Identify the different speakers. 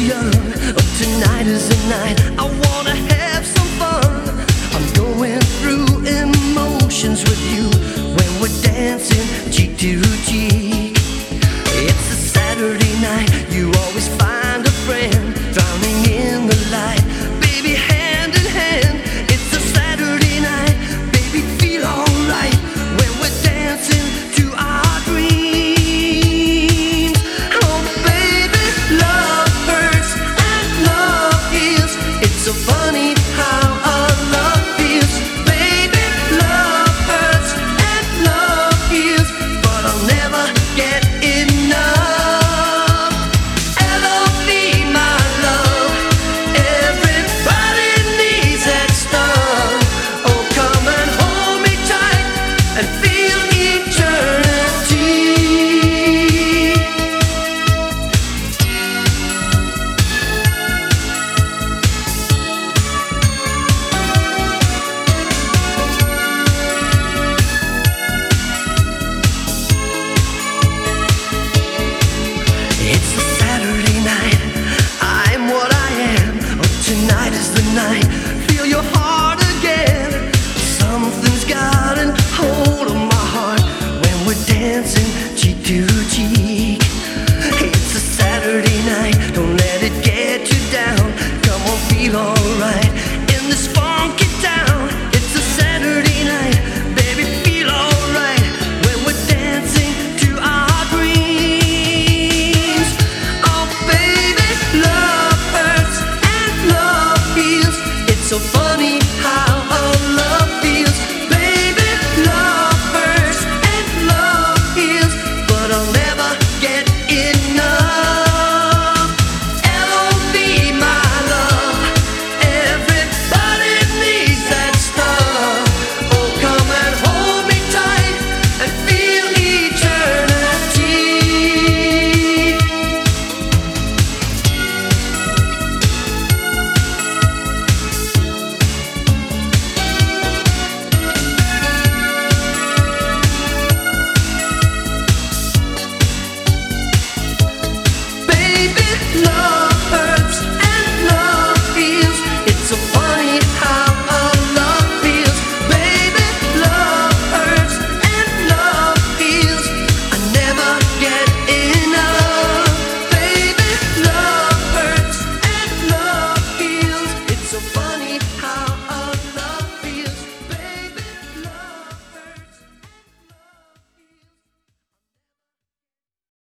Speaker 1: young. Oh, tonight is the night. I wanna have some fun. I'm going through emotions with you when we're dancing cheek to cheek. It's a Saturday night. You always find a friend drowning in the light. Baby, hand in hand. It's a Saturday night. Baby, feel alright when we're dancing to our dreams. Oh, baby, love hurts and love heals. It's so funny how our love feels. Baby, love hurts and love heals, but I'll never get enough. L.O.V. my love. Everybody needs that stuff. Oh, come and hold me tight and feel eternity. It's a Saturday night. I'm what I am. Oh, tonight is the night. Feel your heart again. Something's got a hold on my heart when we're dancing cheek to cheek. It's a Saturday night. Don't let it get you down. Come on, feel alright in this funky town. It's a Saturday night. Baby, feel alright when we're dancing to our dreams. Oh, baby, love hurts and love heals. It's so funny how our love feels. Baby, love hurts and love heals, but I'll never get enough. L.O.V. my love. Everybody needs that stuff. Oh, come and hold me tight and feel eternity. Baby, love